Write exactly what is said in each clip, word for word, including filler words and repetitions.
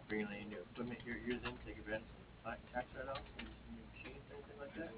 bringing any new equipment you're using, take advantage of the tax write-offs, and new machines, anything like that?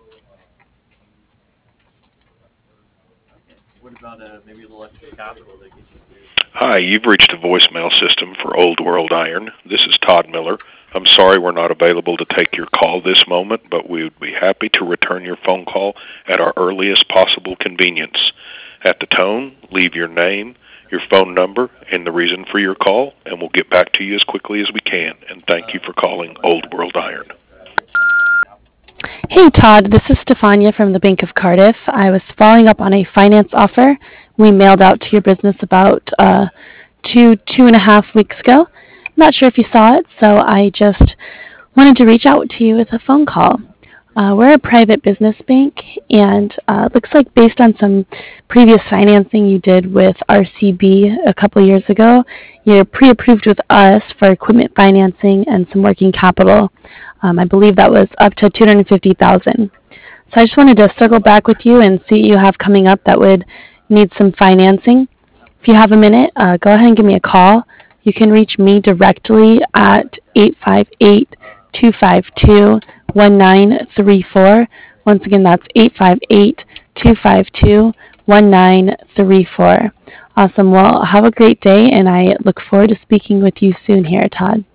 Okay. What about uh, maybe a little extra capital that gets you through? Hi, you've reached the voicemail system for Old World Iron. This is Todd Miller. I'm sorry we're not available to take your call this moment, but we would be happy to return your phone call at our earliest possible convenience. At the tone, leave your name, your phone number, and the reason for your call, and we'll get back to you as quickly as we can. And thank you for calling Old World Iron. Hey Todd, this is Stefania from the Bank of Cardiff. I was following up on a finance offer we mailed out to your business about uh, two, two and a half weeks ago. I'm not sure if you saw it, so I just wanted to reach out to you with a phone call. Uh, we're a private business bank, and uh, it looks like based on some previous financing you did with R C B a couple years ago, you're pre-approved with us for equipment financing and some working capital. Um, I believe that was up to two hundred fifty thousand dollars. So I just wanted to circle back with you and see what you have coming up that would need some financing. If you have a minute, uh, go ahead and give me a call. You can reach me directly at eight five eight, two five two, one nine three four. Once again, that's eight five eight, two five two, one nine three four. Awesome. Well, have a great day, and I look forward to speaking with you soon here, Todd.